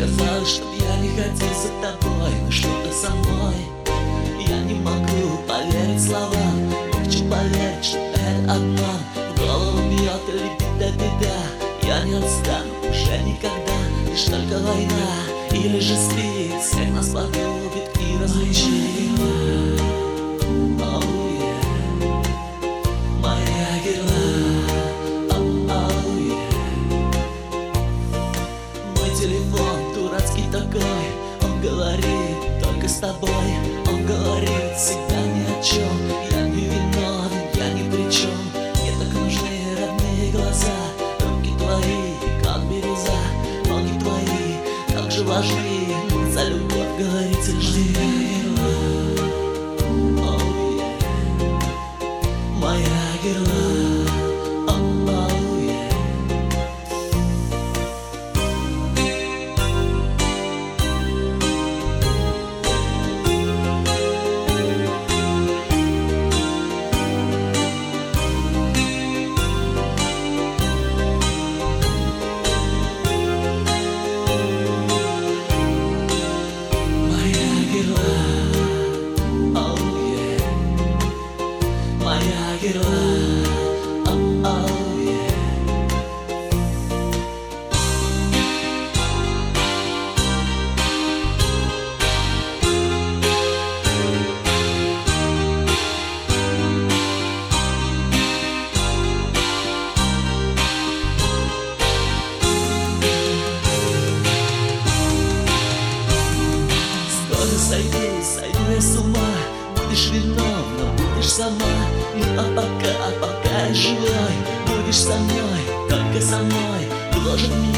сказала, чтоб я не ходил за тобой, но что-то со мной. Я не могу поверить словам, не хочу поверить, что это обман. В голову бьет и летит до беда. Я не отстану уже никогда, лишь только война или же спит, всех нас погубит и разлучит. Телефон дурацкий такой, он говорит только с тобой. Он говорит всегда ни о чем. Я не виновен, я ни при чем. Мне так нужны родные глаза, руки твои, как бирюза, ноги твои так же важны. За любовь говорите, жди. Моя герла. Сойду я с ума, будешь виновна, будешь сама. Ну а пока я живой, будешь со мной, только со мной. Гложет меня